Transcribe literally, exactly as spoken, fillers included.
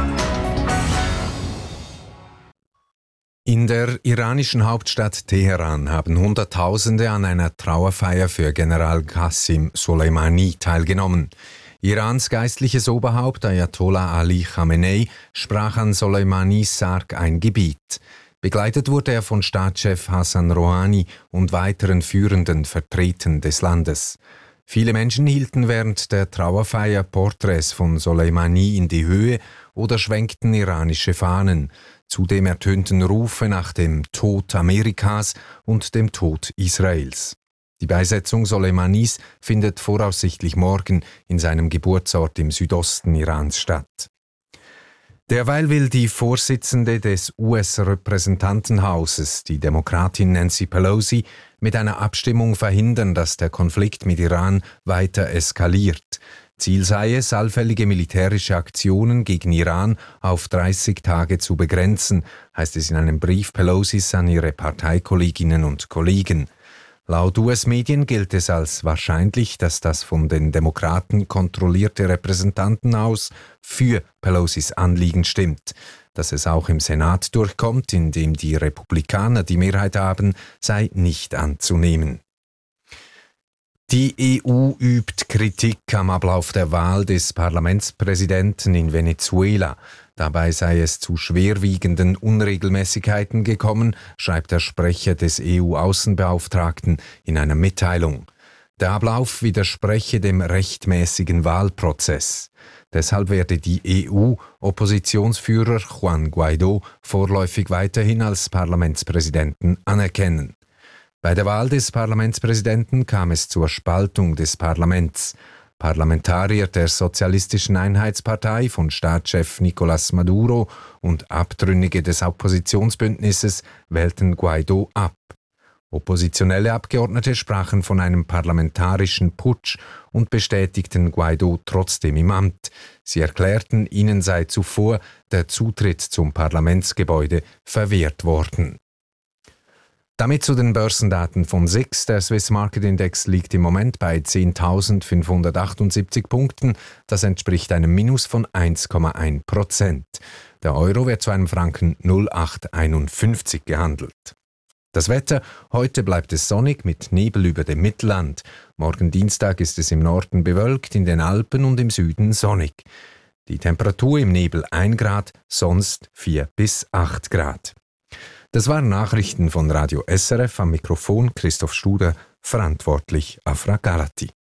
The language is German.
In der iranischen Hauptstadt Teheran haben Hunderttausende an einer Trauerfeier für General Qasem Soleimani teilgenommen. Irans geistliches Oberhaupt Ayatollah Ali Khamenei sprach an Soleimanis Sarg ein Gebet. Begleitet wurde er von Staatschef Hassan Rouhani und weiteren führenden Vertretern des Landes. Viele Menschen hielten während der Trauerfeier Porträts von Soleimani in die Höhe oder schwenkten iranische Fahnen. Zudem ertönten Rufe nach dem Tod Amerikas und dem Tod Israels. Die Beisetzung Soleimanis findet voraussichtlich morgen in seinem Geburtsort im Südosten Irans statt. Derweil will die Vorsitzende des U S-Repräsentantenhauses, die Demokratin Nancy Pelosi, mit einer Abstimmung verhindern, dass der Konflikt mit Iran weiter eskaliert. Ziel sei es, allfällige militärische Aktionen gegen Iran auf dreißig Tage zu begrenzen, heißt es in einem Brief Pelosis an ihre Parteikolleginnen und Kollegen. Laut U S-Medien gilt es als wahrscheinlich, dass das von den Demokraten kontrollierte Repräsentantenhaus für Pelosis Anliegen stimmt. Dass es auch im Senat durchkommt, in dem die Republikaner die Mehrheit haben, sei nicht anzunehmen. Die E U übt Kritik am Ablauf der Wahl des Parlamentspräsidenten in Venezuela. Dabei sei es zu schwerwiegenden Unregelmäßigkeiten gekommen, schreibt der Sprecher des E U-Außenbeauftragten in einer Mitteilung. Der Ablauf widerspreche dem rechtmäßigen Wahlprozess. Deshalb werde die E U-Oppositionsführer Juan Guaidó vorläufig weiterhin als Parlamentspräsidenten anerkennen. Bei der Wahl des Parlamentspräsidenten kam es zur Spaltung des Parlaments. Parlamentarier der Sozialistischen Einheitspartei von Staatschef Nicolás Maduro und Abtrünnige des Oppositionsbündnisses wählten Guaidó ab. Oppositionelle Abgeordnete sprachen von einem parlamentarischen Putsch und bestätigten Guaidó trotzdem im Amt. Sie erklärten, ihnen sei zuvor der Zutritt zum Parlamentsgebäude verwehrt worden. Damit zu den Börsendaten von S I X. Der Swiss Market Index liegt im Moment bei zehntausendfünfhundertachtundsiebzig Punkten. Das entspricht einem Minus von eins Komma eins Prozent. Der Euro wird zu einem Franken null Komma achthunderteinundfünfzig gehandelt. Das Wetter: Heute bleibt es sonnig mit Nebel über dem Mittelland. Morgen Dienstag ist es im Norden bewölkt, in den Alpen und im Süden sonnig. Die Temperatur im Nebel ein Grad, sonst vier bis acht Grad. Das waren Nachrichten von Radio S R F, am Mikrofon Christoph Studer, verantwortlich Afra Galati.